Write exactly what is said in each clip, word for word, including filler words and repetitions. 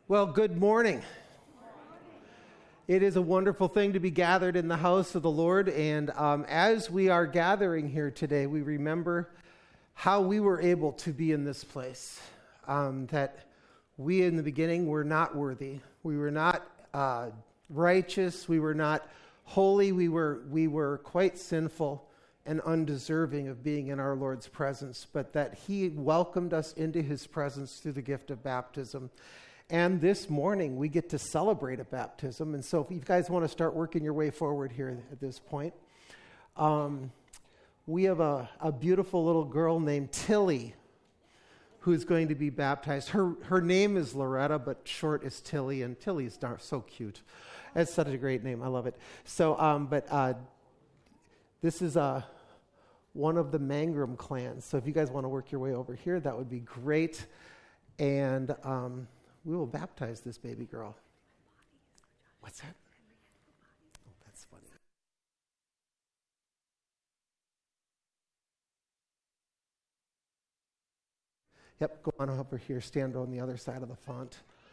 Well, good morning. It is a wonderful thing to be gathered in the house of the Lord. And um, as we are gathering here today, we remember how we were able to be in this place. Um, that we in the beginning were not worthy. We were not uh, righteous. We were not holy. We were, we were quite sinful and undeserving of being in our Lord's presence. But that He welcomed us into His presence through the gift of baptism. And this morning, we get to celebrate a baptism. And so if you guys want to start working your way forward here at this point, um, we have a, a beautiful little girl named Tilly who's going to be baptized. Her her name is Loretta, but short is Tilly, and Tilly's darn, so cute. It's such a great name. I love it. So, um, but uh, this is uh, one of the Mangrum clans. So if you guys want to work your way over here, that would be great. And Um, we will baptize this baby girl. What's that? Oh, that's funny. Yep, go on over here. Stand on the other side of the font.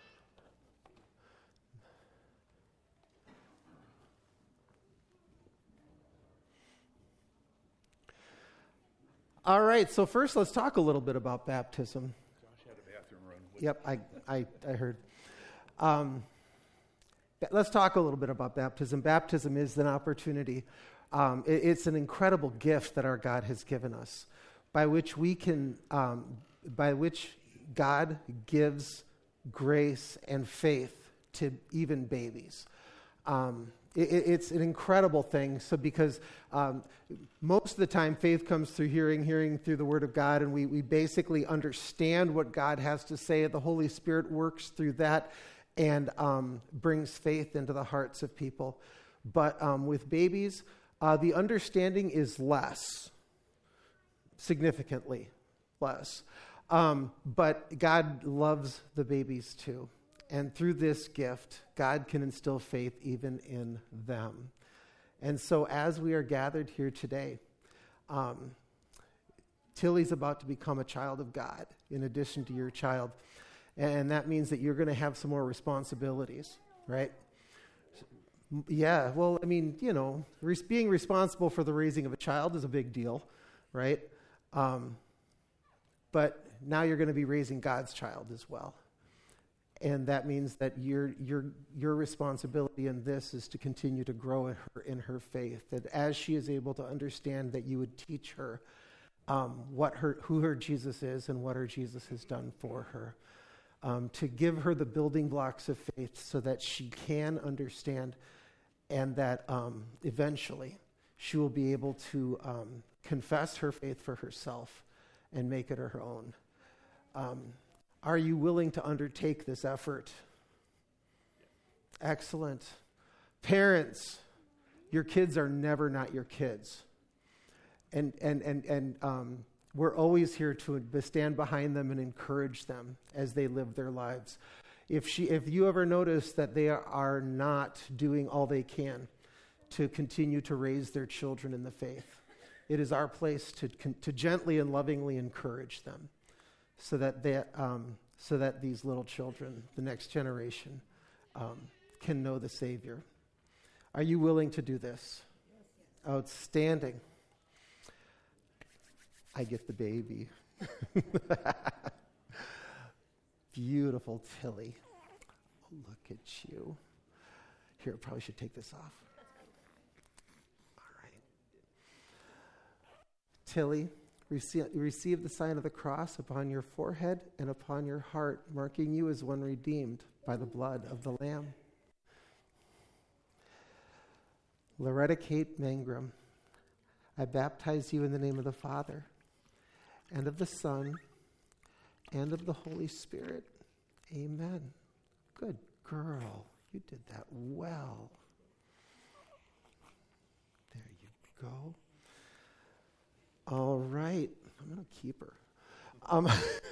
All right, so first let's talk a little bit about baptism. Yep, I, I, I heard. Um, let's talk a little bit about baptism. Baptism is an opportunity. Um, it, it's an incredible gift that our God has given us, by which we can, um, by which God gives grace and faith to even babies. Um, it, it's an incredible thing. So, because um, most of the time, faith comes through hearing, hearing through the Word of God, and we we basically understand what God has to say. The Holy Spirit works through that and um, brings faith into the hearts of people. But um, with babies, uh, the understanding is less, significantly less. Um, but God loves the babies too. And through this gift, God can instill faith even in them. And so as we are gathered here today, um, Tilly's about to become a child of God in addition to your child. And that means that you're going to have some more responsibilities, right? Yeah, well, I mean, you know, res- being responsible for the raising of a child is a big deal, right? Um, but now you're going to be raising God's child as well. And that means that your your your responsibility in this is to continue to grow in her in her faith. That as she is able to understand, that you would teach her um, what her who her Jesus is and what her Jesus has done for her. Um, to give her the building blocks of faith so that she can understand, and that um, eventually she will be able to um, confess her faith for herself and make it her own. Um, Are you willing to undertake this effort? Excellent. Parents, your kids are never not your kids. And and and and um, we're always here to stand behind them and encourage them as they live their lives. If she, if you ever notice that they are not doing all they can to continue to raise their children in the faith, it is our place to to gently and lovingly encourage them, so that they, um, so that these little children, the next generation, um, can know the Savior. Are you willing to do this? Outstanding. I get the baby. Beautiful Tilly. Oh, look at you. Here, I probably should take this off. All right. Tilly, Receive, receive the sign of the cross upon your forehead and upon your heart, marking you as one redeemed by the blood of the Lamb. Loretta Kate Mangrum, I baptize you in the name of the Father, and of the Son, and of the Holy Spirit. Amen. Good girl. You did that well. There you go. All right. I'm going to keep her. Um,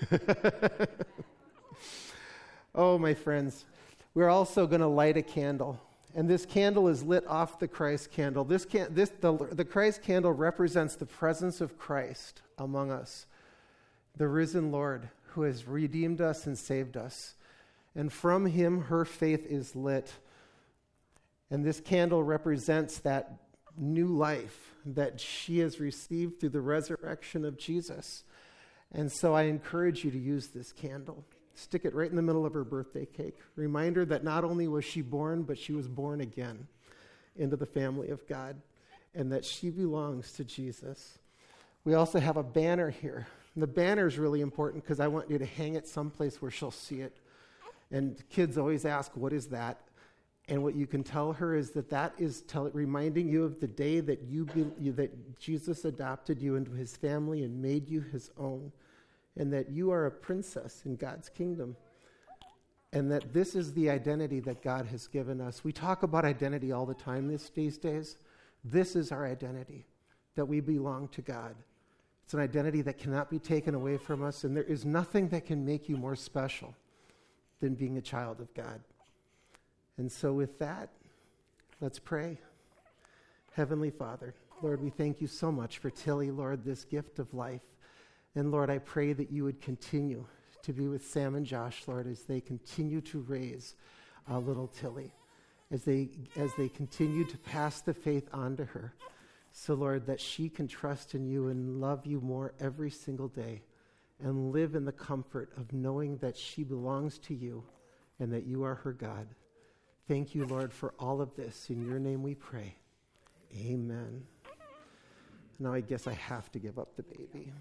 oh, my friends. We're also going to light a candle. And this candle is lit off the Christ candle. This can, this the, the Christ candle represents the presence of Christ among us, the risen Lord who has redeemed us and saved us. And from him, her faith is lit. And this candle represents that new life that she has received through the resurrection of Jesus. And so I encourage you to use this candle. Stick it right in the middle of her birthday cake. Reminder that not only was she born, but she was born again into the family of God, and that she belongs to Jesus. We also have a banner here. And the banner is really important because I want you to hang it someplace where she'll see it. And kids always ask, what is that? And what you can tell her is that that is tell, reminding you of the day that you, be, that Jesus adopted you into his family and made you his own, and that you are a princess in God's kingdom, and that this is the identity that God has given us. We talk about identity all the time this, these days. This is our identity, that we belong to God. It's an identity that cannot be taken away from us, and there is nothing that can make you more special than being a child of God. And so with that, let's pray. Heavenly Father, Lord, we thank you so much for Tilly, Lord, this gift of life. And Lord, I pray that you would continue to be with Sam and Josh, Lord, as they continue to raise uh, little Tilly, as they, as they continue to pass the faith on to her. So, Lord, that she can trust in you and love you more every single day and live in the comfort of knowing that she belongs to you and that you are her God. Thank you, Lord, for all of this. In your name we pray. Amen. Now I guess I have to give up the baby.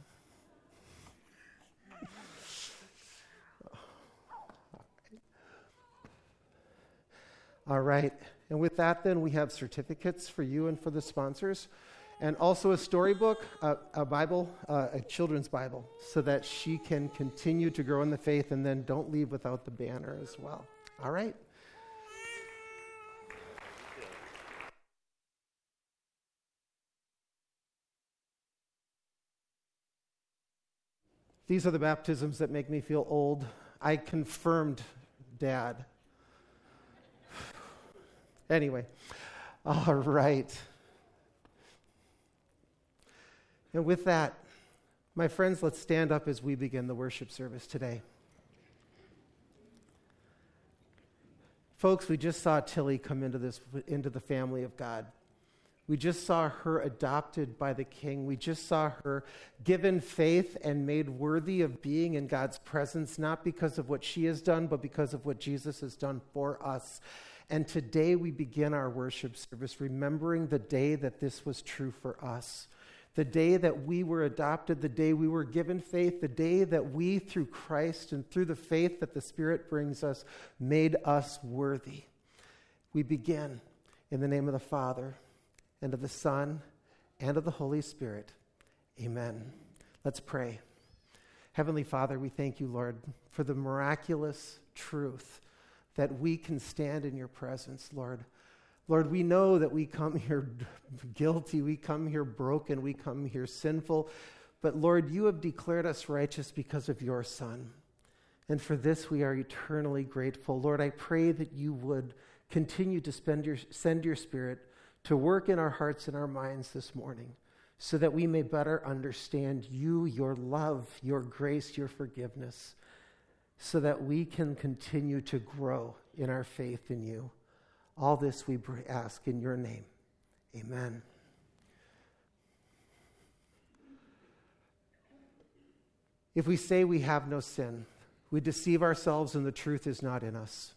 All right. And with that, then, we have certificates for you and for the sponsors, and also a storybook, a, a Bible, uh, a children's Bible, so that she can continue to grow in the faith, and then don't leave without the banner as well. All right. These are the baptisms that make me feel old. I confirmed Dad. Anyway, all right. And with that, my friends, let's stand up as we begin the worship service today. Folks, we just saw Tilly come into this into the family of God. We just saw her adopted by the King. We just saw her given faith and made worthy of being in God's presence, not because of what she has done, but because of what Jesus has done for us. And today we begin our worship service remembering the day that this was true for us. The day that we were adopted, the day we were given faith, the day that we, through Christ and through the faith that the Spirit brings us, made us worthy. We begin in the name of the Father, and of the Son, and of the Holy Spirit. Amen. Let's pray. Heavenly Father, we thank you, Lord, for the miraculous truth that we can stand in your presence, Lord. Lord, we know that we come here guilty, we come here broken, we come here sinful, but Lord, you have declared us righteous because of your Son. And for this we are eternally grateful. Lord, I pray that you would continue to spend your, send your Spirit to work in our hearts and our minds this morning so that we may better understand you, your love, your grace, your forgiveness, so that we can continue to grow in our faith in you. All this we ask in your name. Amen. If we say we have no sin, we deceive ourselves and the truth is not in us.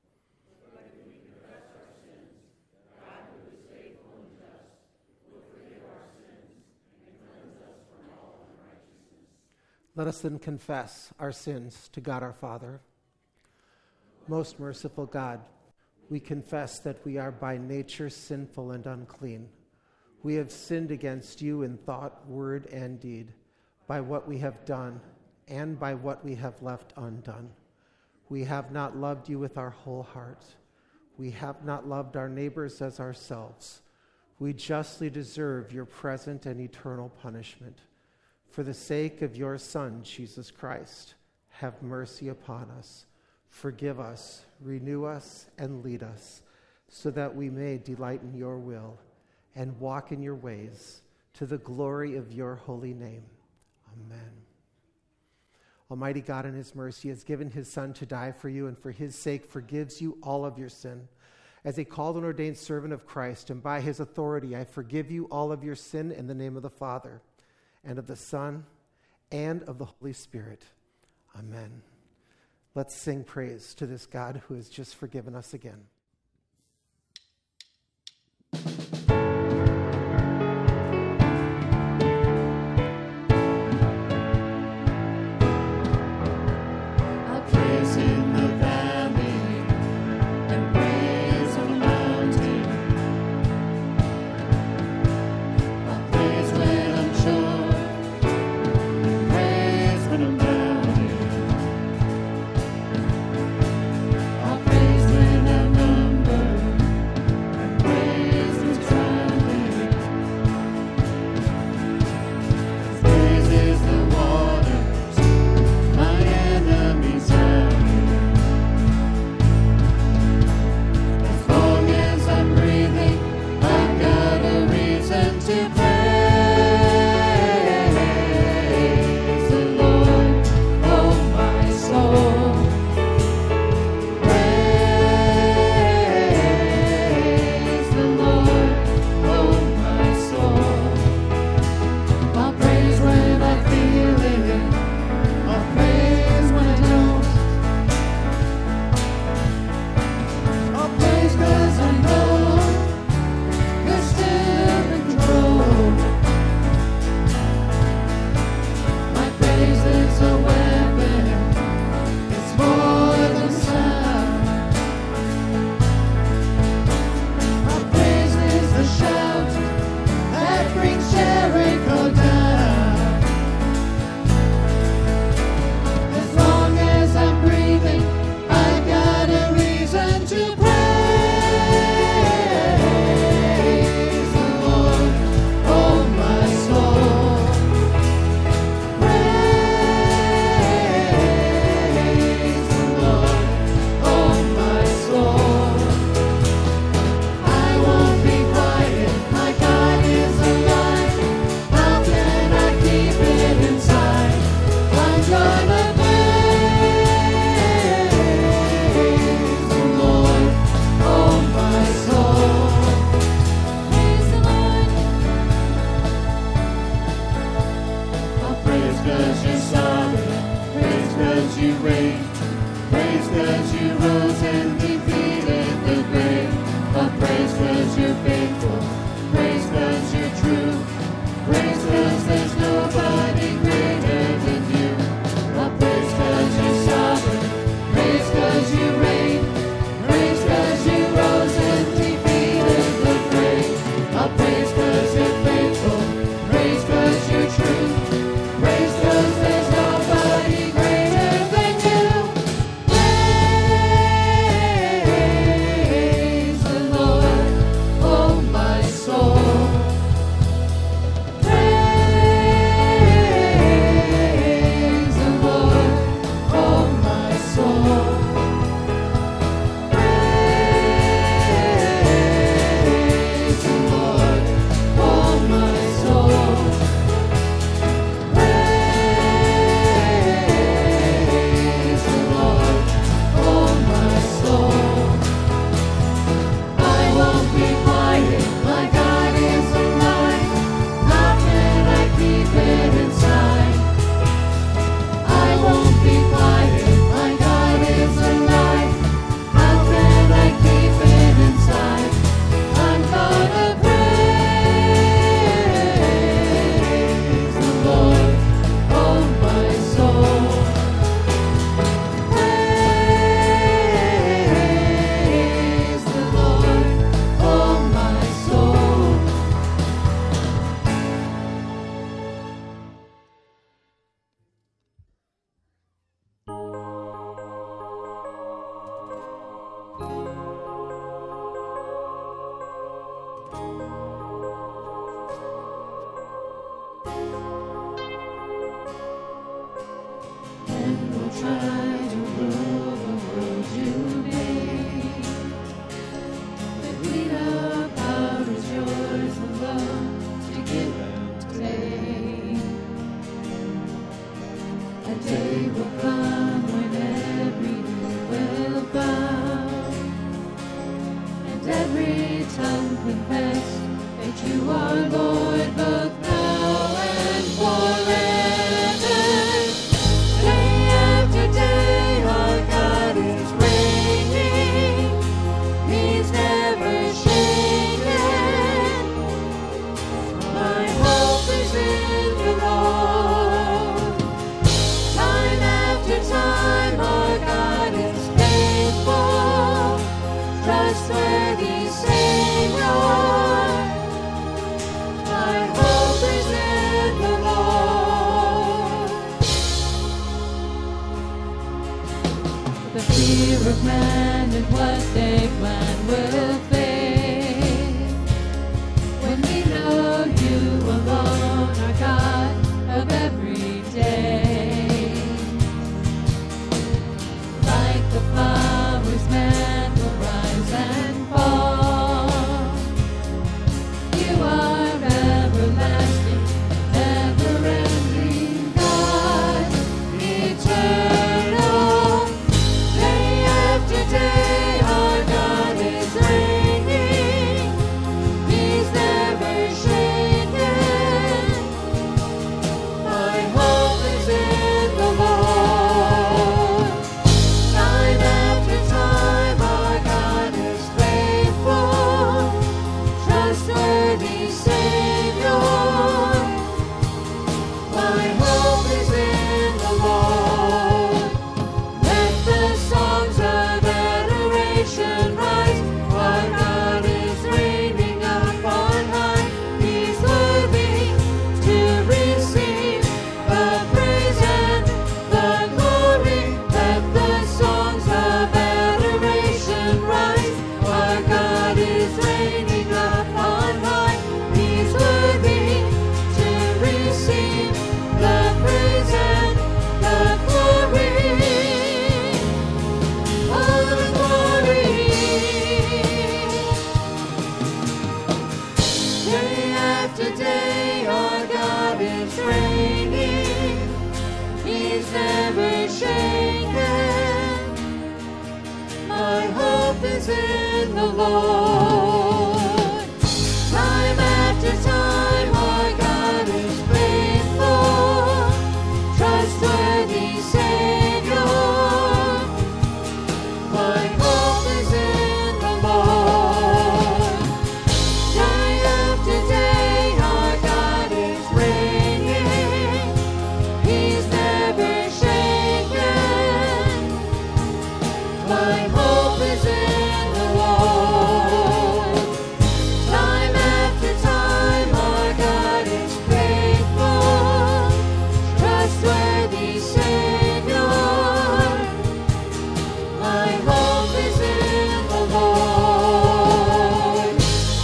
Let us then confess our sins to God our Father. Most merciful God, we confess that we are by nature sinful and unclean. We have sinned against you in thought, word, and deed, by what we have done and by what we have left undone. We have not loved you with our whole heart. We have not loved our neighbors as ourselves. We justly deserve your present and eternal punishment. For the sake of your Son, Jesus Christ, have mercy upon us. Forgive us, renew us, and lead us, so that we may delight in your will and walk in your ways to the glory of your holy name. Amen. Almighty God in his mercy has given his Son to die for you, and for his sake forgives you all of your sin. As a called and ordained servant of Christ, and by his authority, I forgive you all of your sin in the name of the Father, and of the Son, and of the Holy Spirit. Amen. Let's sing praise to this God who has just forgiven us again. I'll praise when I'm confess that you are Lord both now and forever. Day after day our God is reigning. He's never shaken. My hope is in the Lord. Time after time our God is faithful, trustworthy Savior. My hope is in the Lord. The fear of man and what they plan will fade when we know you alone are God of every day. Like the flowers, man will rise and fall. You are everlasting, never-ending God, eternal. Day after day, our God is reigning. He's never shaken. My hope is in the Lord. Time after time, our God is faithful, trustworthy Savior. My hope is in the Lord. Let the songs of adoration rise. Our God is reigning up on high. He's worthy to receive the praise and the glory. Let the songs of adoration rise. Our God is reigning up on high. He's worthy to receive the praise and the glory. All the glory. Day after day, our God is reigning. He's never shaken. My hope is in the Lord. Time after time, our God is faithful, trustworthy Savior. My hope is in the Lord. Day after day, our God is reigning. He's never shaken. My hope is in the Lord. Time after time, our God is faithful, trustworthy Savior. My hope is in the Lord.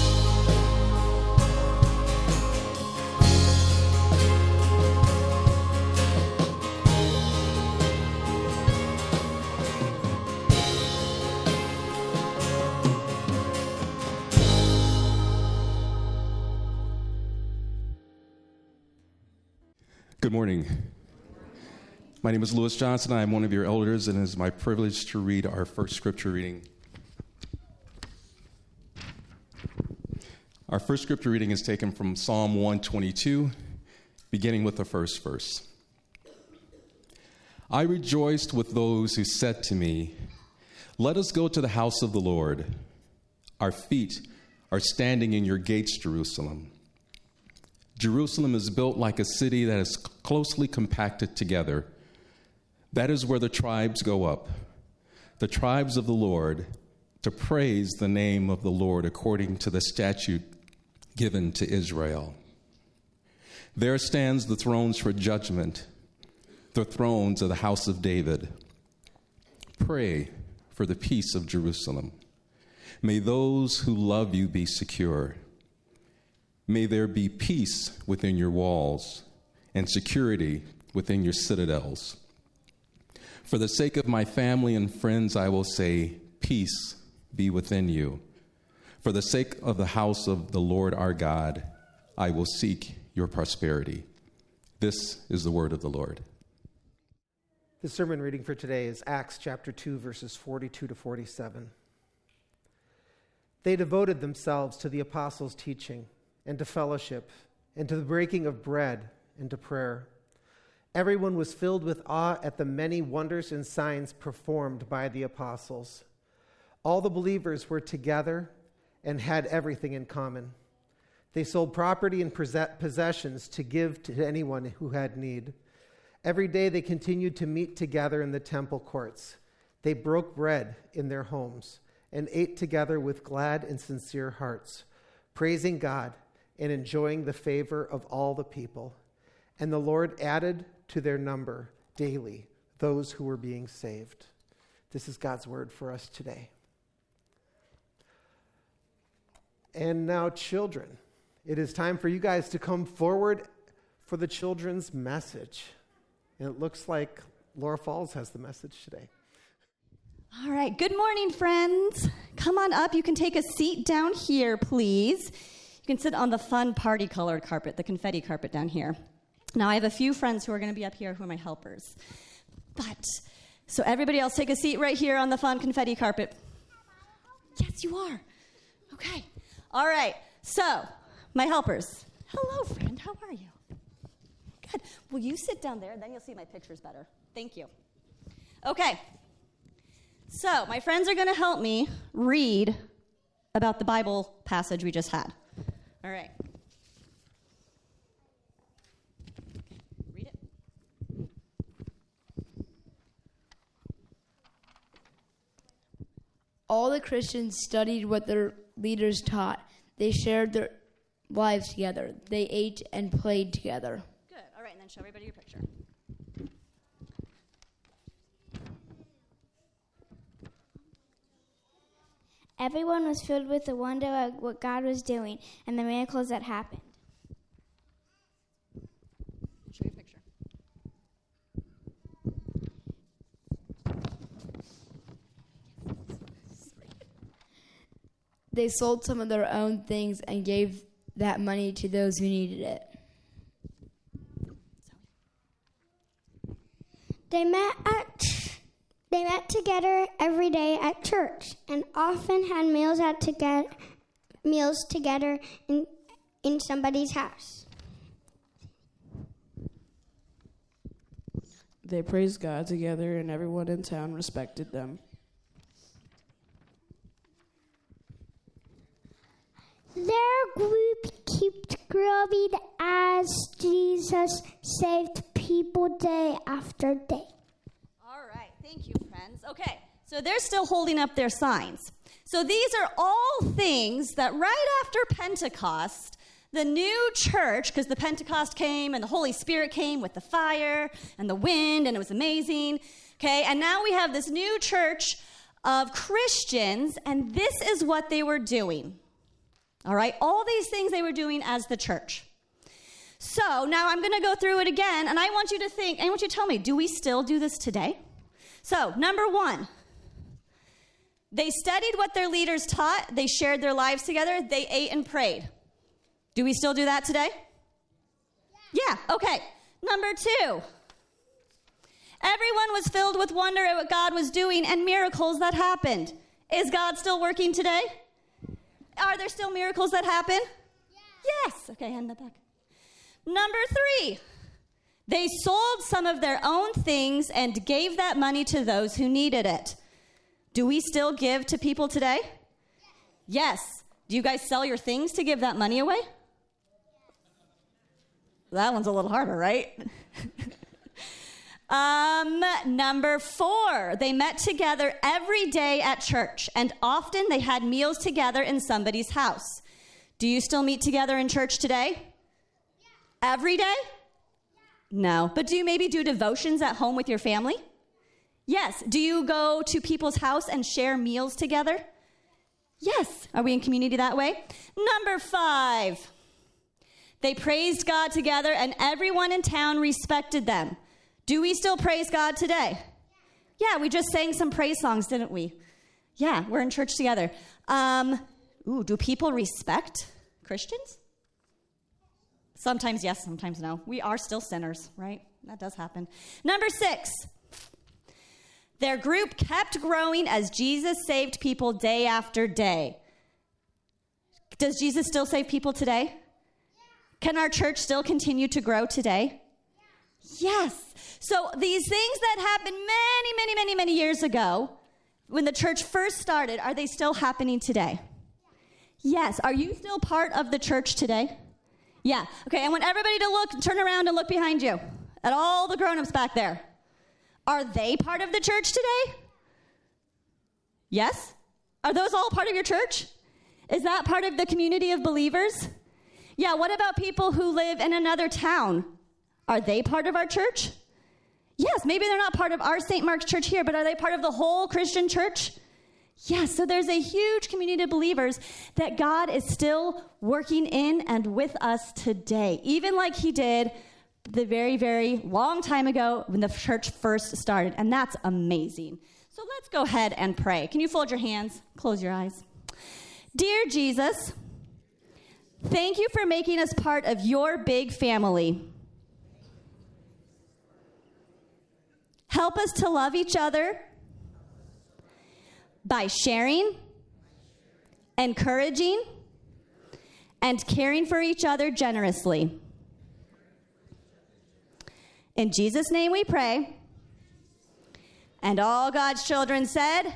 Good morning. My name is Lewis Johnson. I am one of your elders, and it is my privilege to read our first scripture reading. Our first scripture reading is taken from Psalm one twenty-two, beginning with the first verse. I rejoiced with those who said to me, "Let us go to the house of the Lord. Our feet are standing in your gates, Jerusalem." Jerusalem is built like a city that is closely compacted together. That is where the tribes go up, the tribes of the Lord, to praise the name of the Lord according to the statute given to Israel. There stands the thrones for judgment, the thrones of the house of David. Pray for the peace of Jerusalem. May those who love you be secure. May there be peace within your walls and security within your citadels. For the sake of my family and friends, I will say, peace be within you. For the sake of the house of the Lord our God, I will seek your prosperity. This is the word of the Lord. The sermon reading for today is Acts chapter two, verses forty-two to forty-seven. They devoted themselves to the apostles' teaching and to fellowship and to the breaking of bread and to prayer. Everyone was filled with awe at the many wonders and signs performed by the apostles. All the believers were together and had everything in common. They sold property and possessions to give to anyone who had need. Every day they continued to meet together in the temple courts. They broke bread in their homes and ate together with glad and sincere hearts, praising God and enjoying the favor of all the people. And the Lord added to their number daily those who were being saved. This is God's word for us today. And now, children, it is time for you guys to come forward for the children's message. And it looks like Laura Falls has the message today. All right. Good morning, friends. Come on up. You can take a seat down here, please. You can sit on the fun party-colored carpet, the confetti carpet down here. Now, I have a few friends who are going to be up here who are my helpers. But, so everybody else take a seat right here on the fun confetti carpet. Yes, you are. Okay. All right. So, my helpers. Hello, friend. How are you? Good. Will you sit down there? Then you'll see my pictures better. Thank you. Okay. So, my friends are going to help me read about the Bible passage we just had. All right. Read it. All the Christians studied what their leaders taught. They shared their lives together. They ate and played together. Good. All right, and then show everybody your picture. Everyone was filled with the wonder of what God was doing and the miracles that happened. Show your picture. They sold some of their own things and gave that money to those who needed it. They met at they met together every day at church and often had meals at together meals together in in somebody's house. They praised God together, and everyone in town respected them. Their group kept growing as Jesus saved people day after day. All right. Thank you, friends. Okay. So they're still holding up their signs. So these are all things that right after Pentecost, the new church, because the Pentecost came and the Holy Spirit came with the fire and the wind, and it was amazing. Okay. And now we have this new church of Christians, and this is what they were doing. All right, all these things they were doing as the church. So now I'm going to go through it again, and I want you to think, I want you to tell me, do we still do this today? So, number one, they studied what their leaders taught. They shared their lives together. They ate and prayed. Do we still do that today? Yeah, yeah, okay. Number two, everyone was filled with wonder at what God was doing and miracles that happened. Is God still working today? Are there still miracles that happen? Yeah. Yes. Okay, hand that back. Number three, they sold some of their own things and gave that money to those who needed it. Do we still give to people today? Yes. Yes. Do you guys sell your things to give that money away? That one's a little harder, right? Um, number four, they met together every day at church, and often they had meals together in somebody's house. Do you still meet together in church today? Yeah. Every day? Yeah. No. But do you maybe do devotions at home with your family? Yes. Do you go to people's house and share meals together? Yes. Are we in community that way? Number five, they praised God together, and everyone in town respected them. Do we still praise God today? Yeah. yeah, we just sang some praise songs, didn't we? Yeah, we're in church together. Um, ooh, do people respect Christians? Sometimes yes, sometimes no. We are still sinners, right? That does happen. Number six, their group kept growing as Jesus saved people day after day. Does Jesus still save people today? Can our church still continue to grow today? Yes. So these things that happened many, many, many, many years ago, when the church first started, are they still happening today? Yes. Are you still part of the church today? Yeah. Okay, I want everybody to look, turn around and look behind you at all the grown-ups back there. Are they part of the church today? Yes? Are those all part of your church? Is that part of the community of believers? Yeah, what about people who live in another town? Are they part of our church? Yes, maybe they're not part of our Saint Mark's church here, but are they part of the whole Christian church? Yes, so there's a huge community of believers that God is still working in and with us today, even like he did the very, very long time ago when the church first started, and that's amazing. So let's go ahead and pray. Can you fold your hands? Close your eyes. Dear Jesus, thank you for making us part of your big family. Help us to love each other by sharing, encouraging, and caring for each other generously. In Jesus' name we pray. And all God's children said,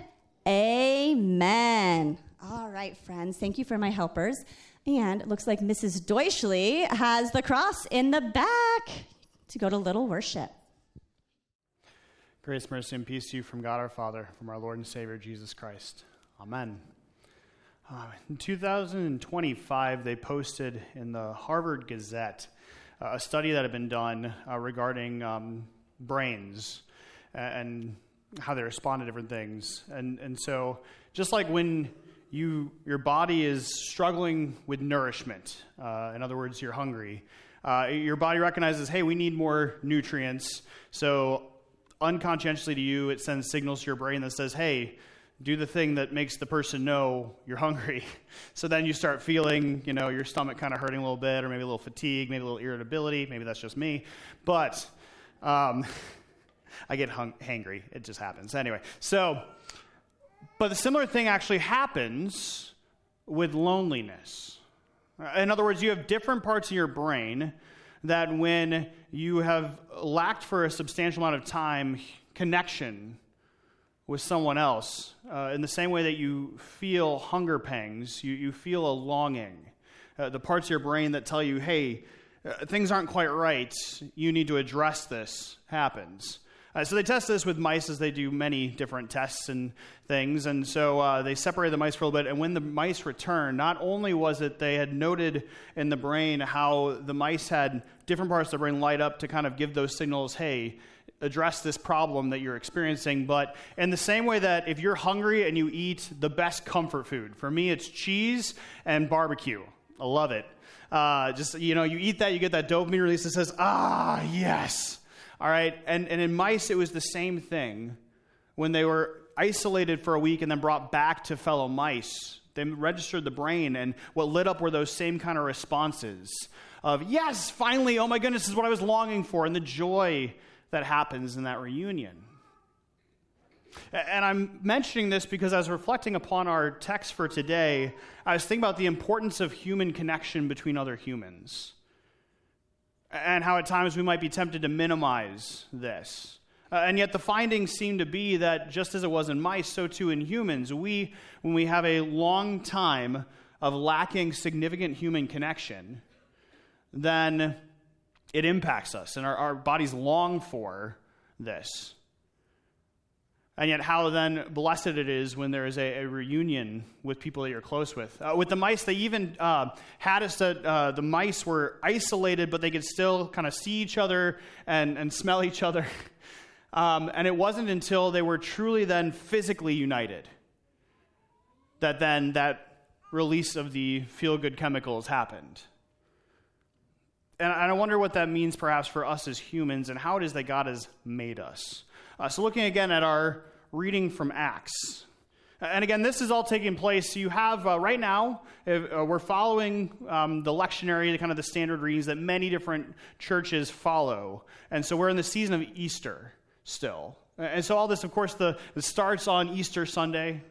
amen. All right, friends, thank you for my helpers. And it looks like Missus Deutschley has the cross in the back to go to Little Worship. Grace, mercy, and peace to you from God our Father, from our Lord and Savior, Jesus Christ. Amen. Uh, in two thousand twenty-five, they posted in the Harvard Gazette uh, a study that had been done uh, regarding um, brains and how they respond to different things. And and so just like when you your body is struggling with nourishment, uh, in other words, you're hungry, uh, your body recognizes, hey, we need more nutrients. So unconsciously to you, it sends signals to your brain that says, hey, do the thing that makes the person know you're hungry. So then you start feeling, you know, your stomach kind of hurting a little bit, or maybe a little fatigue, maybe a little irritability. Maybe that's just me. But um, I get hung- hangry. It just happens. Anyway, so, but the similar thing actually happens with loneliness. In other words, you have different parts of your brain that when you have lacked for a substantial amount of time connection with someone else, uh, in the same way that you feel hunger pangs, you, you feel a longing. Uh, the parts of your brain that tell you, hey, uh, things aren't quite right, you need to address this, happens. Uh, so they test this with mice, as they do many different tests and things. And so uh, they separated the mice for a little bit. And when the mice returned, not only was it they had noted in the brain how the mice had different parts of the brain light up to kind of give those signals, hey, address this problem that you're experiencing. But in the same way that if you're hungry and you eat the best comfort food, for me it's cheese and barbecue. I love it. Uh, just, you know, you eat that, you get that dopamine release that says, ah, yes. All right, and, and in mice, it was the same thing. When they were isolated for a week and then brought back to fellow mice, they registered the brain, and what lit up were those same kind of responses of, yes, finally, oh my goodness, this is what I was longing for, and the joy that happens in that reunion. And I'm mentioning this because I was reflecting upon our text for today. I was thinking about the importance of human connection between other humans, and how at times we might be tempted to minimize this. Uh, and yet the findings seem to be that just as it was in mice, so too in humans. We, when we have a long time of lacking significant human connection, then it impacts us, and our, our bodies long for this. And yet how then blessed it is when there is a, a reunion with people that you're close with. Uh, with the mice, they even uh, had us that uh, the mice were isolated, but they could still kind of see each other and, and smell each other. um, and it wasn't until they were truly then physically united that then that release of the feel-good chemicals happened. And, and I wonder what that means perhaps for us as humans and how it is that God has made us. Uh, so looking again at our reading from Acts. And again, this is all taking place. So you have, uh, right now, if, uh, we're following um, the lectionary, the kind of the standard readings that many different churches follow. And so we're in the season of Easter still. And so all this, of course, the, the starts on Easter Sunday.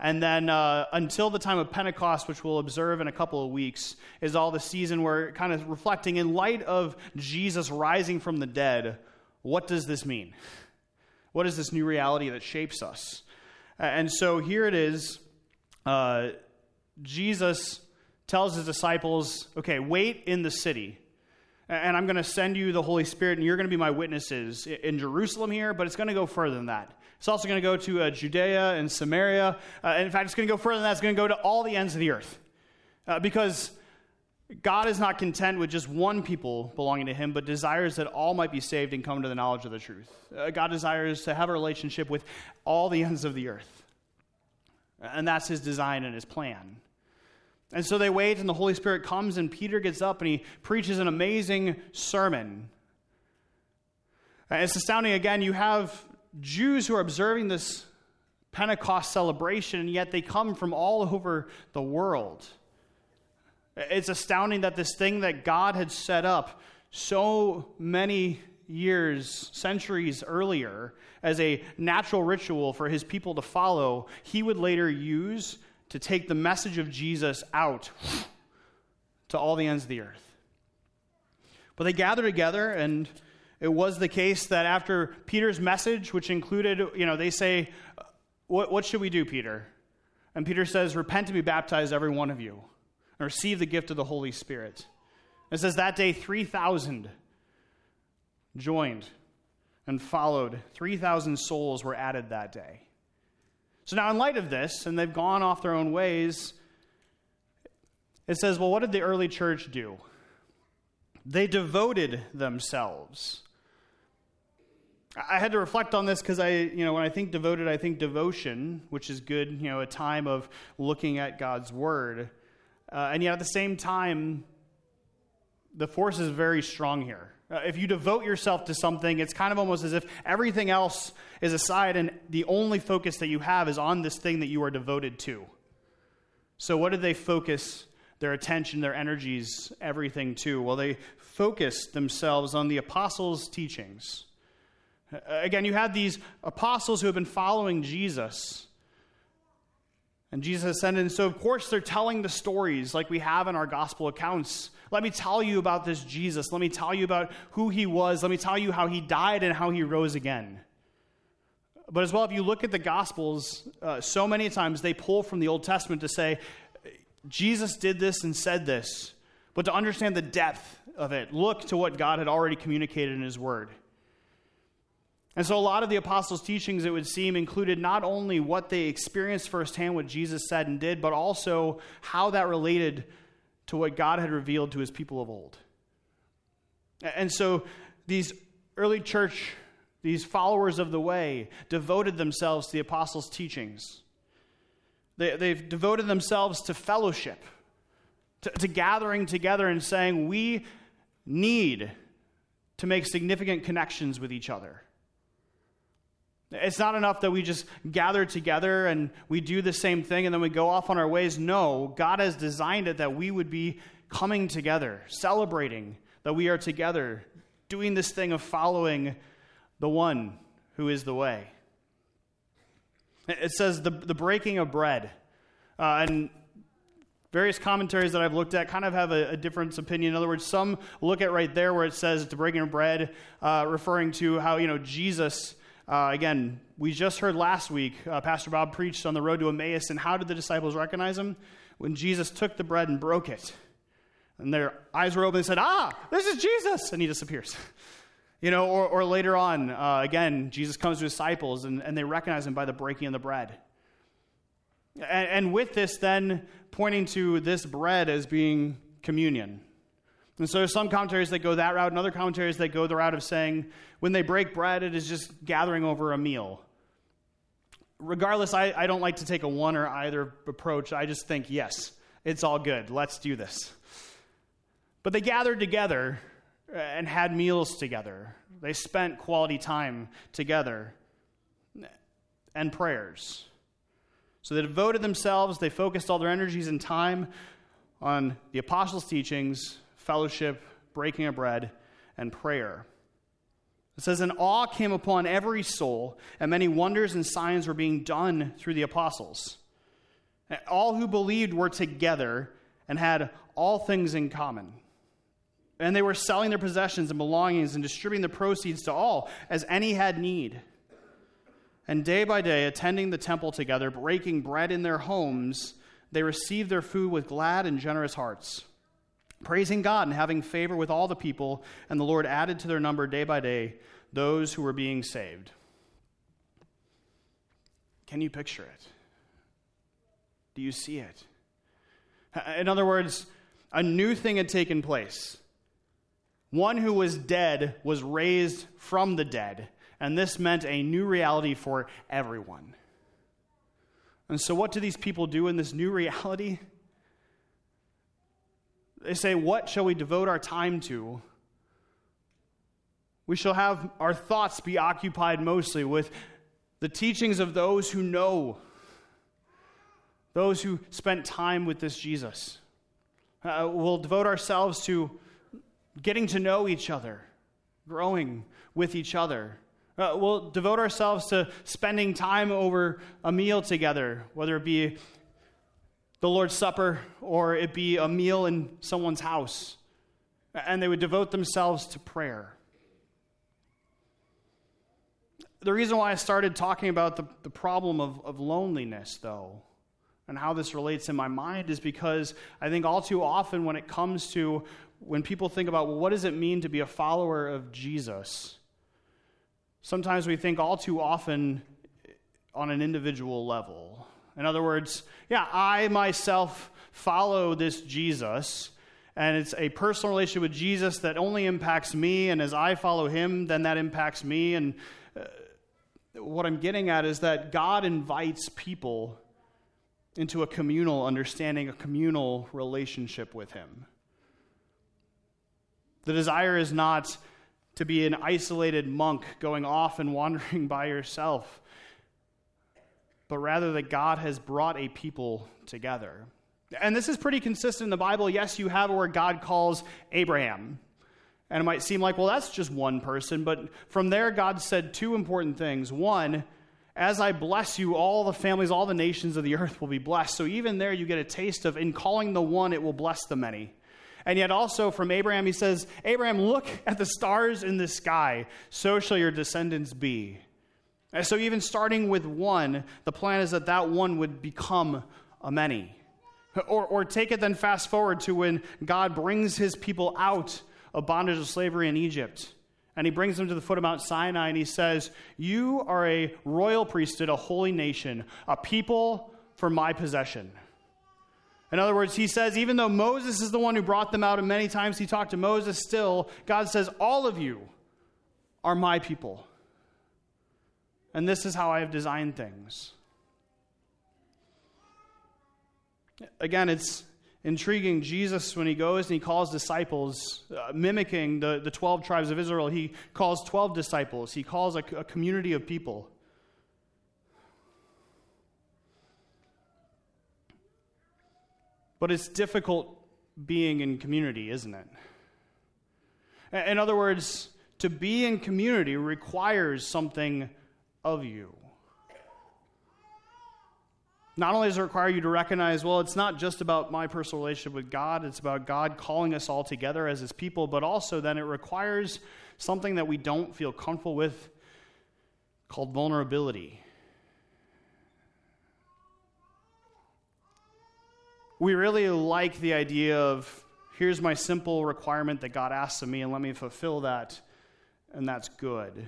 And then uh, until the time of Pentecost, which we'll observe in a couple of weeks, is all the season where kind of reflecting in light of Jesus rising from the dead, what does this mean? What is this new reality that shapes us? And so here it is. Uh, Jesus tells his disciples, okay, wait in the city. And I'm going to send you the Holy Spirit, and you're going to be my witnesses in Jerusalem here, but it's going to go further than that. It's also going to go to uh, Judea and Samaria. Uh, and in fact, it's going to go further than that. It's going to go to all the ends of the earth. Uh, because God is not content with just one people belonging to him, but desires that all might be saved and come to the knowledge of the truth. Uh, God desires to have a relationship with all the ends of the earth. And that's his design and his plan. And so they wait, and the Holy Spirit comes, and Peter gets up, and he preaches an amazing sermon. And it's astounding, again, you have Jews who are observing this Pentecost celebration, and yet they come from all over the world. It's astounding that this thing that God had set up so many years, centuries earlier, as a natural ritual for his people to follow, he would later use to take the message of Jesus out to all the ends of the earth. But they gather together, and it was the case that after Peter's message, which included, you know, they say, what, what should we do, Peter? And Peter says, repent and be baptized, every one of you, and receive the gift of the Holy Spirit. It says that day, three thousand joined and followed. three thousand souls were added that day. So now in light of this, and they've gone off their own ways, it says, well, what did the early church do? They devoted themselves. I had to reflect on this because I, you know, when I think devoted, I think devotion, which is good, you know, a time of looking at God's word. Uh, and yet at the same time, the force is very strong here. Uh, if you devote yourself to something, it's kind of almost as if everything else is aside and the only focus that you have is on this thing that you are devoted to. So what did they focus their attention, their energies, everything to? Well, they focused themselves on the apostles' teachings. Uh, again, you had these apostles who have been following Jesus. And Jesus ascended, and so of course they're telling the stories like we have in our gospel accounts. Let me tell you about this Jesus. Let me tell you about who he was. Let me tell you how he died and how he rose again. But as well, if you look at the Gospels, uh, so many times they pull from the Old Testament to say, Jesus did this and said this. But to understand the depth of it, look to what God had already communicated in his word. And so a lot of the apostles' teachings, it would seem, included not only what they experienced firsthand, what Jesus said and did, but also how that related to what God had revealed to his people of old. And so these early church, these followers of the way, devoted themselves to the apostles' teachings. They, they've devoted themselves to fellowship, to, to gathering together and saying, we need to make significant connections with each other. It's not enough that we just gather together and we do the same thing and then we go off on our ways. No, God has designed it that we would be coming together, celebrating that we are together, doing this thing of following the one who is the way. It says the, the breaking of bread. Uh, and various commentaries that I've looked at kind of have a, a different opinion. In other words, some look at right there where it says the breaking of bread, uh, referring to how, you know, Jesus... Uh, again, we just heard last week, uh, Pastor Bob preached on the road to Emmaus, and how did the disciples recognize him? When Jesus took the bread and broke it. And their eyes were open and said, ah, this is Jesus! And he disappears. You know, or, or later on, uh, again, Jesus comes to his disciples, and, and they recognize him by the breaking of the bread. And, and with this, then, pointing to this bread as being communion. And so there's some commentaries that go that route, and other commentaries that go the route of saying, when they break bread, it is just gathering over a meal. Regardless, I, I don't like to take a one or either approach. I just think, yes, it's all good. Let's do this. But they gathered together and had meals together. They spent quality time together and prayers. So they devoted themselves. They focused all their energies and time on the apostles' teachings, fellowship, breaking of bread, and prayer. It says, and awe came upon every soul, and many wonders and signs were being done through the apostles. All who believed were together and had all things in common. And they were selling their possessions and belongings and distributing the proceeds to all, as any had need. And day by day, attending the temple together, breaking bread in their homes, they received their food with glad and generous hearts, praising God and having favor with all the people. And the Lord added to their number day by day those who were being saved. Can you picture it? Do you see it? In other words, a new thing had taken place. One who was dead was raised from the dead, and this meant a new reality for everyone. And so what do these people do in this new reality? They say, what shall we devote our time to? We shall have our thoughts be occupied mostly with the teachings of those who know, those who spent time with this Jesus. Uh, we'll devote ourselves to getting to know each other, growing with each other. Uh, we'll devote ourselves to spending time over a meal together, whether it be the Lord's Supper or it be a meal in someone's house. And they would devote themselves to prayer. The reason why I started talking about the, the problem of, of loneliness, though, and how this relates in my mind is because I think all too often when it comes to when people think about, well, what does it mean to be a follower of Jesus? Sometimes we think all too often on an individual level. In other words, yeah, I myself follow this Jesus, and it's a personal relationship with Jesus that only impacts me, and as I follow him, then that impacts me. And uh, what I'm getting at is that God invites people into a communal understanding, a communal relationship with him. The desire is not to be an isolated monk going off and wandering by yourself, but rather that God has brought a people together. And this is pretty consistent in the Bible. Yes, you have where God calls Abraham. And it might seem like, well, that's just one person. But from there, God said two important things. One, as I bless you, all the families, all the nations of the earth will be blessed. So even there, you get a taste of, in calling the one, it will bless the many. And yet also from Abraham, he says, Abraham, look at the stars in the sky. So shall your descendants be. And so even starting with one, the plan is that that one would become a many. Or, or take it then fast forward to when God brings his people out of bondage of slavery in Egypt. And he brings them to the foot of Mount Sinai and he says, you are a royal priesthood, a holy nation, a people for my possession. In other words, he says, even though Moses is the one who brought them out, and many times he talked to Moses still, God says, all of you are my people. And this is how I have designed things. Again, it's intriguing. Jesus, when he goes and he calls disciples, uh, mimicking the, the twelve tribes of Israel, he calls twelve disciples. He calls a, a community of people. But it's difficult being in community, isn't it? In other words, to be in community requires something of you. Not only does it require you to recognize, well, it's not just about my personal relationship with God, it's about God calling us all together as his people, but also then it requires something that we don't feel comfortable with called vulnerability. We really like the idea of, here's my simple requirement that God asks of me, and let me fulfill that, and that's good.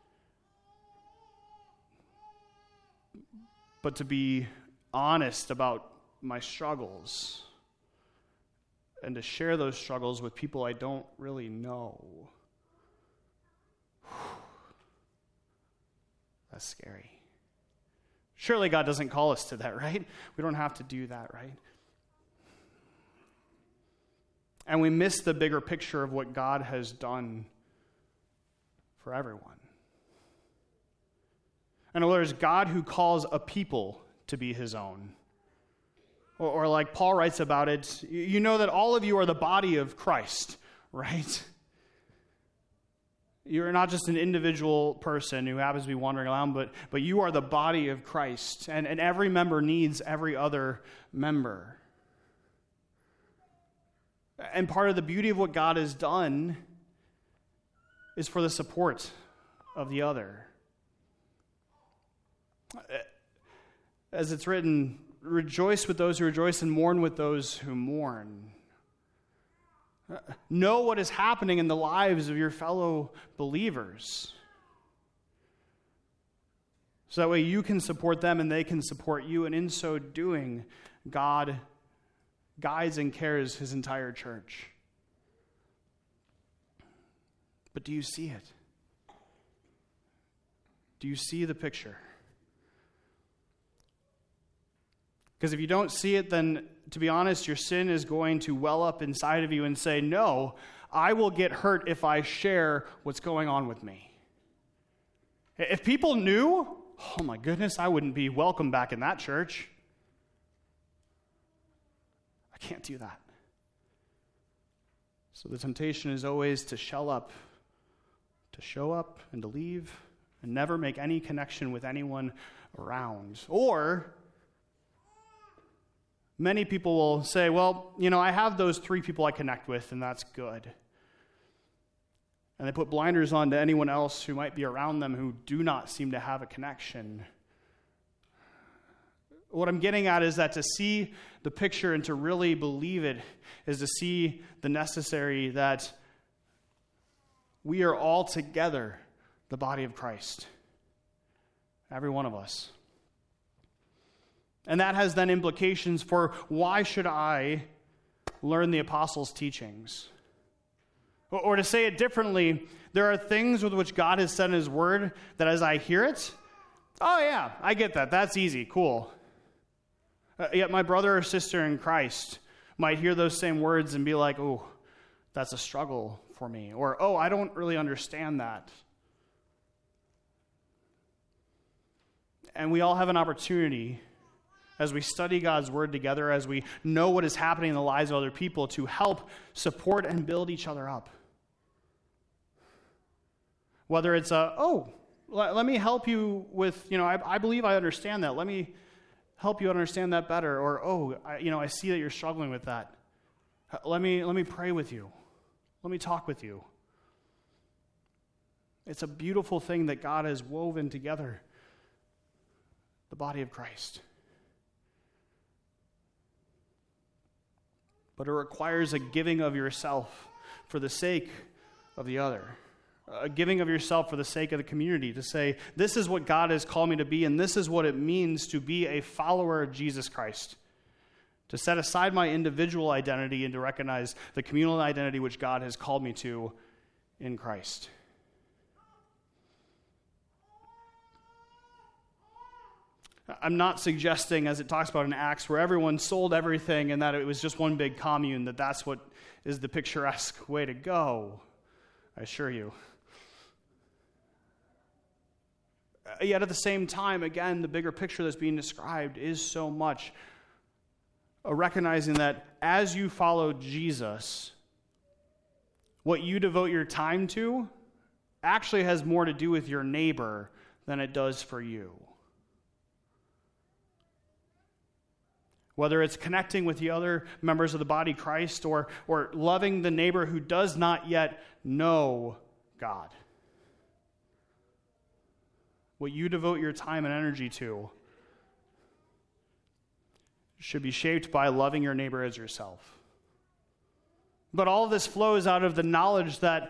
But to be honest about my struggles, and to share those struggles with people I don't really know, that's scary. Surely God doesn't call us to that, right? We don't have to do that, right? And we miss the bigger picture of what God has done for everyone. In other words, God who calls a people to be his own. Or, or like Paul writes about it, you know that all of you are the body of Christ, right? You're not just an individual person who happens to be wandering around, but, but you are the body of Christ, and, and every member needs every other member. And part of the beauty of what God has done is for the support of the other. As it's written, rejoice with those who rejoice and mourn with those who mourn. Know what is happening in the lives of your fellow believers. So that way you can support them and they can support you. And in so doing, God guides and cares his entire church. But do you see it? Do you see the picture? Because if you don't see it, then, to be honest, your sin is going to well up inside of you and say, no, I will get hurt if I share what's going on with me. If people knew, oh my goodness, I wouldn't be welcome back in that church. I can't do that. So the temptation is always to shell up, to show up and to leave, and never make any connection with anyone around. Or many people will say, well, you know, I have those three people I connect with, and that's good. And they put blinders on to anyone else who might be around them who do not seem to have a connection. What I'm getting at is that to see the picture and to really believe it is to see the necessary that we are all together the body of Christ. Every one of us. And that has then implications for why should I learn the apostles' teachings? Or, or to say it differently, there are things with which God has said in his word that as I hear it, oh yeah, I get that. That's easy. Cool. Uh, yet my brother or sister in Christ might hear those same words and be like, oh, that's a struggle for me. Or, oh, I don't really understand that. And we all have an opportunity as we study God's word together, as we know what is happening in the lives of other people, to help support and build each other up. Whether it's a, oh, let, let me help you with, you know, I, I believe I understand that. Let me help you understand that better. Or, oh, I, you know, I see that you're struggling with that. Let me, let me pray with you. Let me talk with you. It's a beautiful thing that God has woven together, the body of Christ. But it requires a giving of yourself for the sake of the other. A giving of yourself for the sake of the community, to say, this is what God has called me to be, and this is what it means to be a follower of Jesus Christ. To set aside my individual identity and to recognize the communal identity which God has called me to in Christ. I'm not suggesting, as it talks about in Acts, where everyone sold everything and that it was just one big commune, that that's what is the picturesque way to go. I assure you. Yet at the same time, again, the bigger picture that's being described is so much a recognizing that as you follow Jesus, what you devote your time to actually has more to do with your neighbor than it does for you. Whether it's connecting with the other members of the body of Christ or, or loving the neighbor who does not yet know God. What you devote your time and energy to should be shaped by loving your neighbor as yourself. But all of this flows out of the knowledge that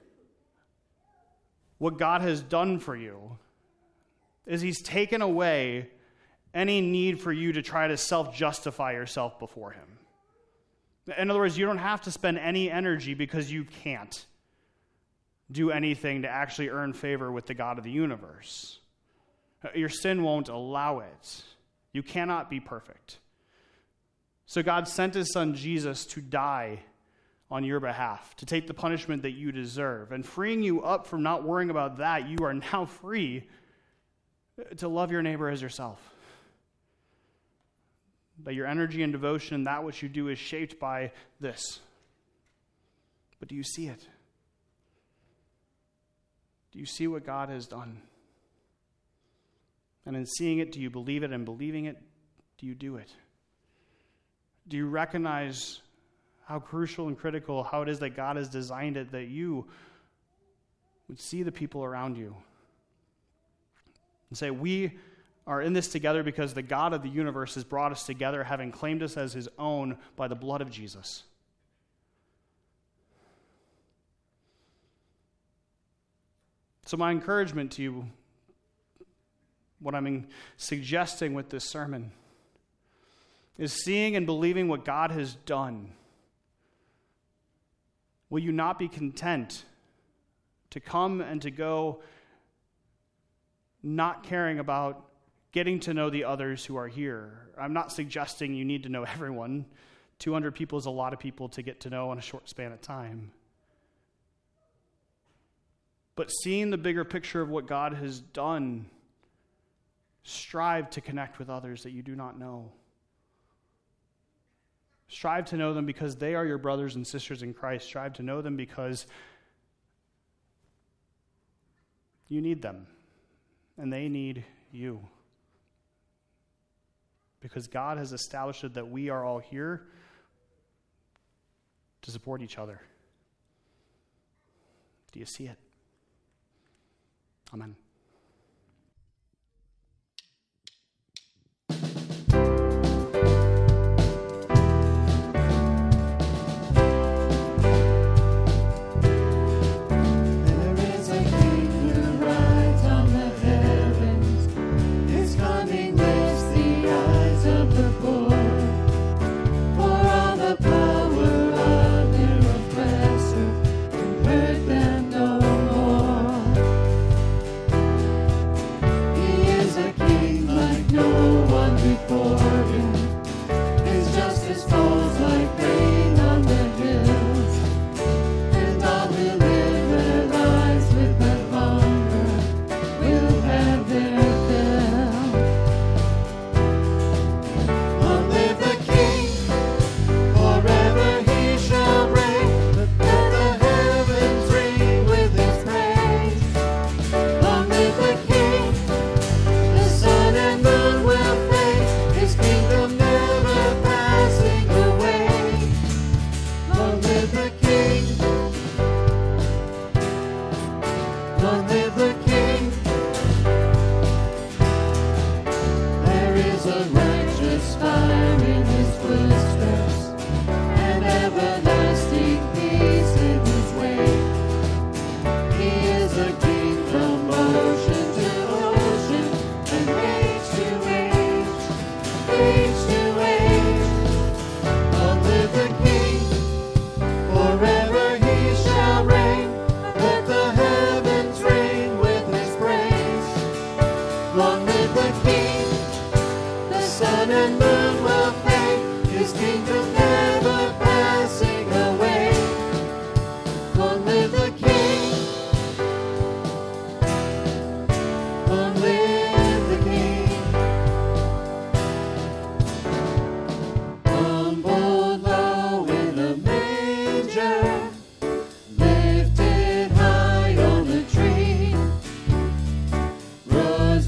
what God has done for you is he's taken away any need for you to try to self-justify yourself before him. In other words, you don't have to spend any energy because you can't do anything to actually earn favor with the God of the universe. Your sin won't allow it. You cannot be perfect. So God sent his son Jesus to die on your behalf, to take the punishment that you deserve. And freeing you up from not worrying about that, you are now free to love your neighbor as yourself. That your energy and devotion, that which you do, is shaped by this. But do you see it? Do you see what God has done? And in seeing it, do you believe it? And believing it, do you do it? Do you recognize how crucial and critical, how it is that God has designed it, that you would see the people around you and say, we are in this together because the God of the universe has brought us together, having claimed us as his own by the blood of Jesus. So my encouragement to you, what I'm suggesting with this sermon, is seeing and believing what God has done. Will you not be content to come and to go not caring about getting to know the others who are here? I'm not suggesting you need to know everyone. two hundred people is a lot of people to get to know in a short span of time. But seeing the bigger picture of what God has done, strive to connect with others that you do not know. Strive to know them because they are your brothers and sisters in Christ. Strive to know them because you need them, and they need you. Because God has established it that we are all here to support each other. Do you see it? Amen.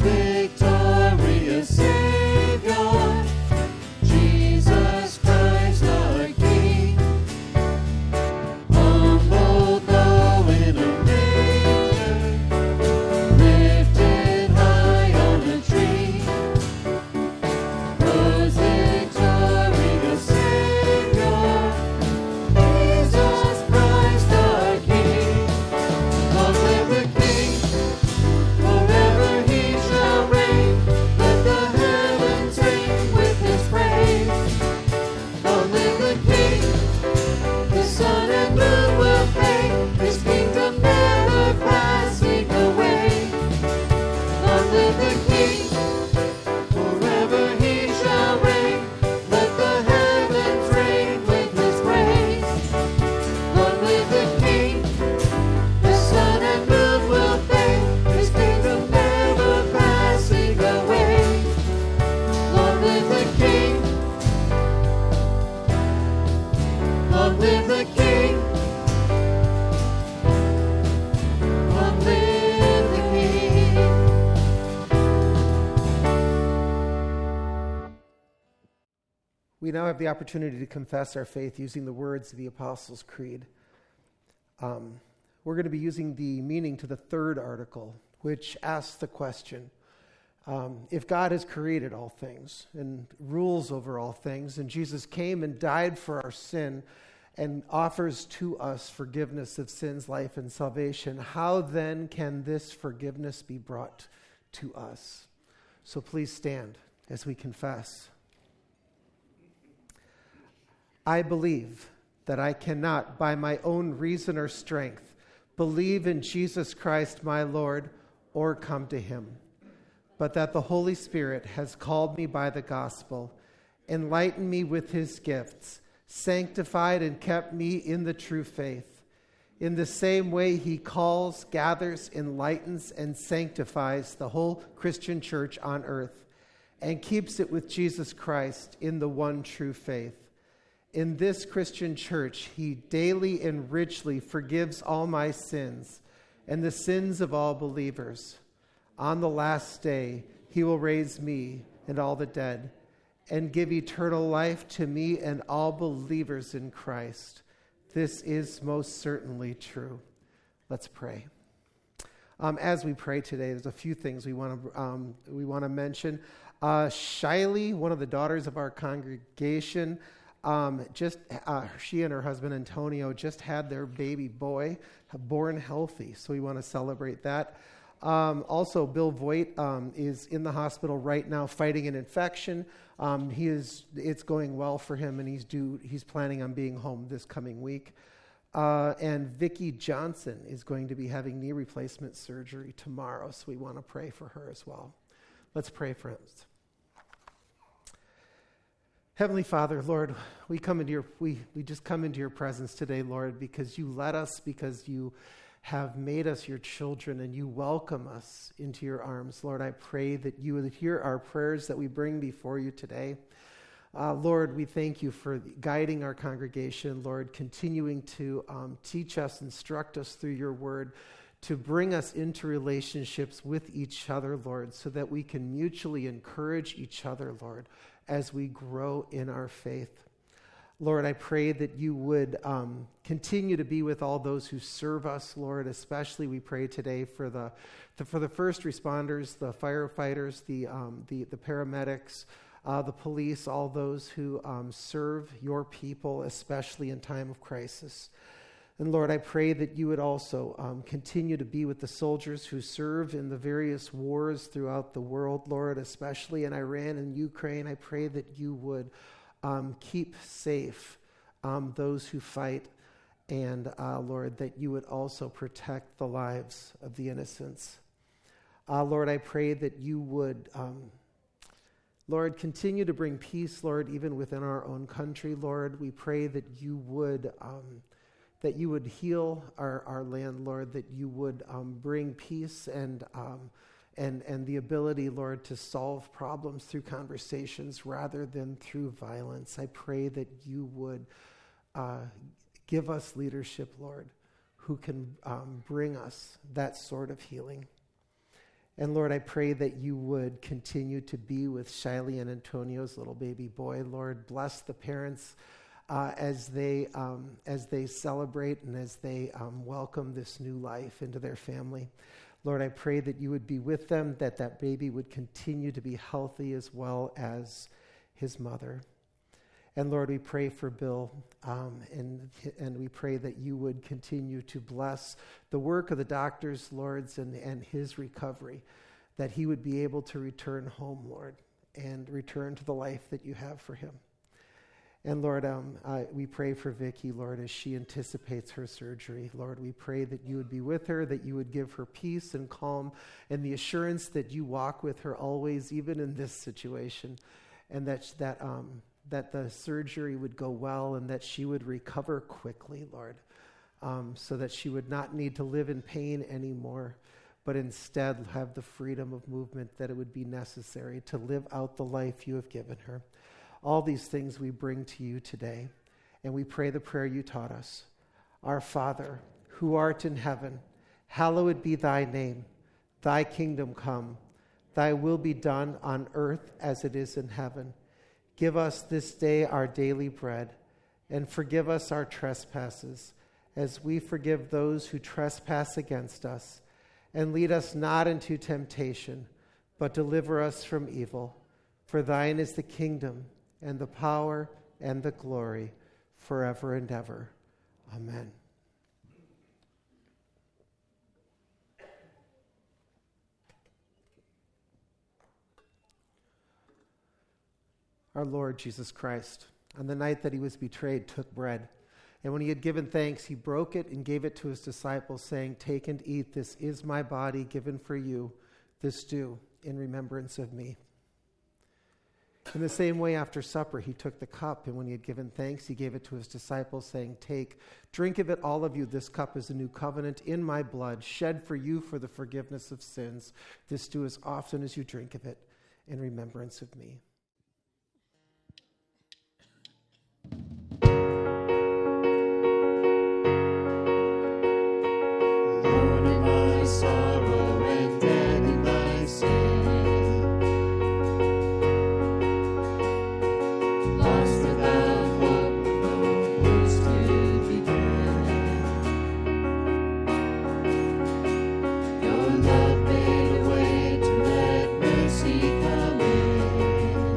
Victorious Savior, Jesus Christ. We now have the opportunity to confess our faith using the words of the Apostles' Creed. Um, we're going to be using the meaning to the third article, which asks the question, um, if God has created all things and rules over all things, and Jesus came and died for our sin and offers to us forgiveness of sins, life, and salvation, how then can this forgiveness be brought to us? So please stand as we confess. I believe that I cannot, by my own reason or strength, believe in Jesus Christ my Lord or come to him, but that the Holy Spirit has called me by the gospel, enlightened me with his gifts, sanctified and kept me in the true faith. In the same way he calls, gathers, enlightens, and sanctifies the whole Christian church on earth and keeps it with Jesus Christ in the one true faith. In this Christian church, he daily and richly forgives all my sins and the sins of all believers. On the last day, he will raise me and all the dead and give eternal life to me and all believers in Christ. This is most certainly true. Let's pray. Um, as we pray today, there's a few things we want to um, we want to mention. Uh, Shiley, one of the daughters of our congregation, Um, just uh, she and her husband Antonio just had their baby boy born healthy, so we want to celebrate that. Um, also, Bill Voigt um, is in the hospital right now fighting an infection. Um, he is it's going well for him, and he's due. He's planning on being home this coming week. Uh, and Vicki Johnson is going to be having knee replacement surgery tomorrow, so we want to pray for her as well. Let's pray, friends. Heavenly Father, Lord, we come into your we, we just come into your presence today, Lord, because you led us, because you have made us your children, and you welcome us into your arms. Lord, I pray that you would hear our prayers that we bring before you today. Uh, Lord, we thank you for guiding our congregation, Lord, continuing to um, teach us, instruct us through your word, to bring us into relationships with each other, Lord, so that we can mutually encourage each other, Lord, as we grow in our faith. Lord, I pray that you would um, continue to be with all those who serve us, Lord. Especially we pray today for the, the for the first responders, the firefighters, the um, the, the paramedics, uh, the police, all those who um, serve your people, especially in time of crisis. And Lord, I pray that you would also um, continue to be with the soldiers who serve in the various wars throughout the world, Lord, especially in Iran and Ukraine. I pray that you would um, keep safe um, those who fight, and uh, Lord, that you would also protect the lives of the innocents. Uh, Lord, I pray that you would, um, Lord, continue to bring peace, Lord, even within our own country, Lord. We pray that you would... Um, that you would heal our, our land, Lord, that you would um, bring peace and, um, and, and the ability, Lord, to solve problems through conversations rather than through violence. I pray that you would uh, give us leadership, Lord, who can um, bring us that sort of healing. And Lord, I pray that you would continue to be with Shiley and Antonio's little baby boy. Lord, bless the parents Uh, as they um, as they celebrate and as they um, welcome this new life into their family. Lord, I pray that you would be with them, that that baby would continue to be healthy as well as his mother. And Lord, we pray for Bill, um, and and we pray that you would continue to bless the work of the doctors, Lords, and, and his recovery, that he would be able to return home, Lord, and return to the life that you have for him. And Lord, um, uh, we pray for Vicki, Lord, as she anticipates her surgery. Lord, we pray that you would be with her, that you would give her peace and calm and the assurance that you walk with her always, even in this situation, and that that um, that the surgery would go well and that she would recover quickly, Lord, um, so that she would not need to live in pain anymore, but instead have the freedom of movement that it would be necessary to live out the life you have given her. All these things we bring to you today, and we pray the prayer you taught us. Our Father, who art in heaven, hallowed be thy name. Thy kingdom come. Thy will be done on earth as it is in heaven. Give us this day our daily bread, and forgive us our trespasses, as we forgive those who trespass against us. And lead us not into temptation, but deliver us from evil. For thine is the kingdom, and the power, and the glory, forever and ever. Amen. Our Lord Jesus Christ, on the night that he was betrayed, took bread. And when he had given thanks, he broke it and gave it to his disciples, saying, "Take and eat. This is my body given for you. This do in remembrance of me." In the same way, after supper, he took the cup, and when he had given thanks, he gave it to his disciples, saying, "Take, drink of it, all of you. This cup is a new covenant in my blood, shed for you for the forgiveness of sins. This do as often as you drink of it in remembrance of me." Lord, in my sorrow and dead in my sin, lost without hope, no place to begin. Your love made a way to let mercy come in.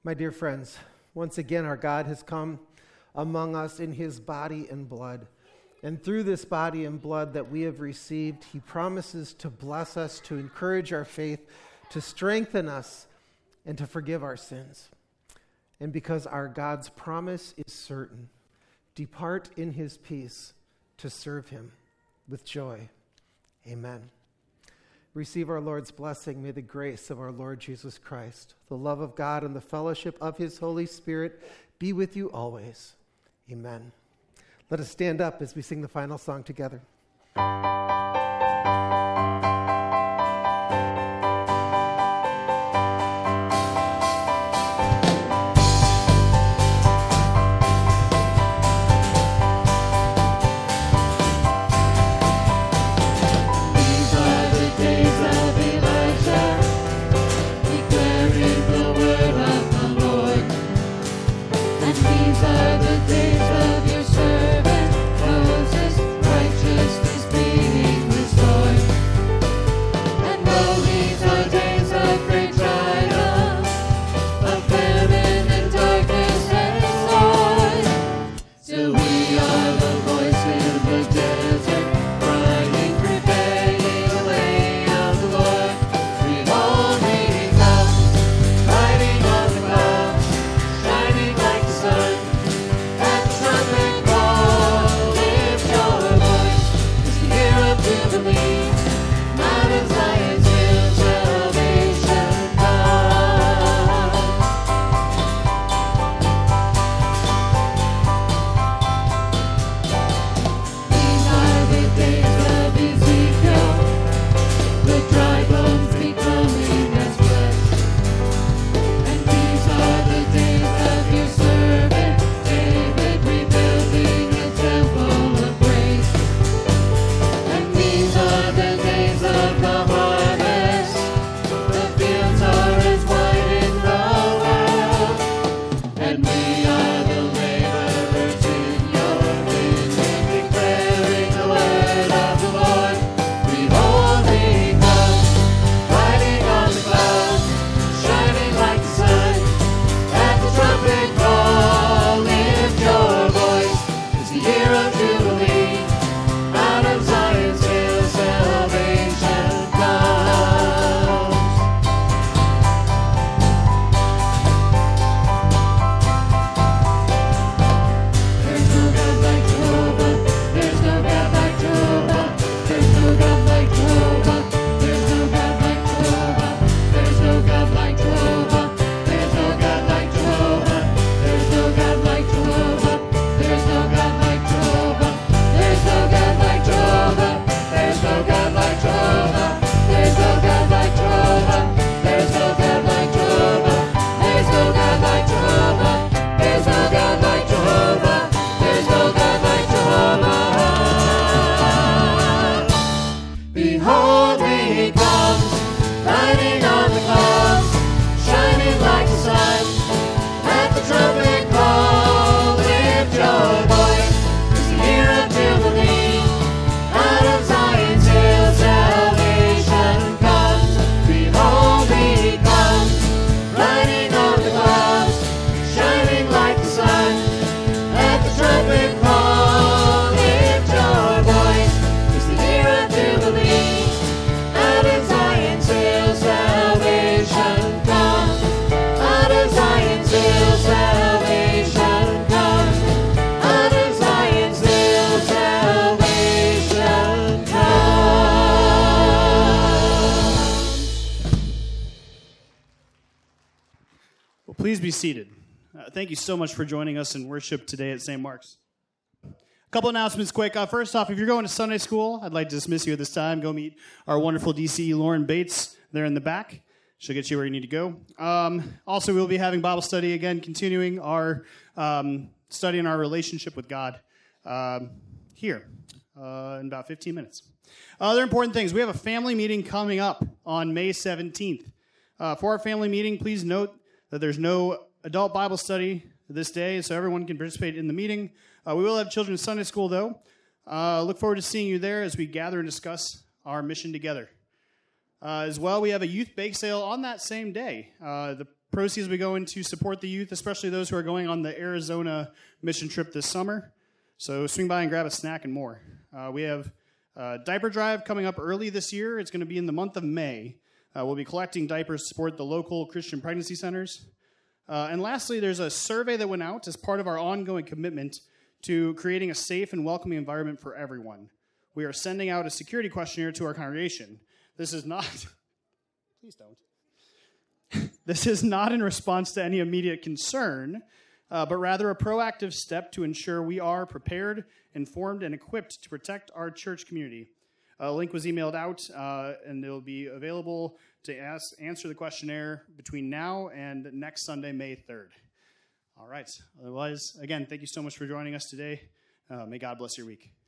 My dear friends, once again, our God has come among us in his body and blood. And through this body and blood that we have received, he promises to bless us, to encourage our faith, to strengthen us, and to forgive our sins. And because our God's promise is certain, depart in his peace to serve him with joy. Amen. Receive our Lord's blessing. May the grace of our Lord Jesus Christ, the love of God, and the fellowship of his Holy Spirit be with you always. Amen. Let us stand up as we sing the final song together. Please be seated. Uh, thank you so much for joining us in worship today at Saint Mark's. A couple announcements quick. Uh, first off, if you're going to Sunday school, I'd like to dismiss you at this time. Go meet our wonderful D C E, Lauren Bates, there in the back. She'll get you where you need to go. Um, also, we'll be having Bible study again, continuing our um, study in our relationship with God um, here uh, in about fifteen minutes. Other important things. We have a family meeting coming up on May seventeenth. Uh, for our family meeting, please note that there's no adult Bible study this day, so everyone can participate in the meeting. Uh, we will have children's Sunday school, though. Uh, look forward to seeing you there as we gather and discuss our mission together. Uh, as well, we have a youth bake sale on that same day. Uh, the proceeds will be going to support the youth, especially those who are going on the Arizona mission trip this summer. So swing by and grab a snack and more. Uh, we have a diaper drive coming up early this year. It's going to be in the month of May. Uh, we'll be collecting diapers to support the local Christian pregnancy centers. Uh, and lastly, there's a survey that went out as part of our ongoing commitment to creating a safe and welcoming environment for everyone. We are sending out a security questionnaire to our congregation. This is not, please don't. This is not in response to any immediate concern, uh, but rather a proactive step to ensure we are prepared, informed, and equipped to protect our church community. A link was emailed out, uh, and it will be available to ask, answer the questionnaire between now and next Sunday, May third. All right. Otherwise, again, thank you so much for joining us today. Uh, may God bless your week.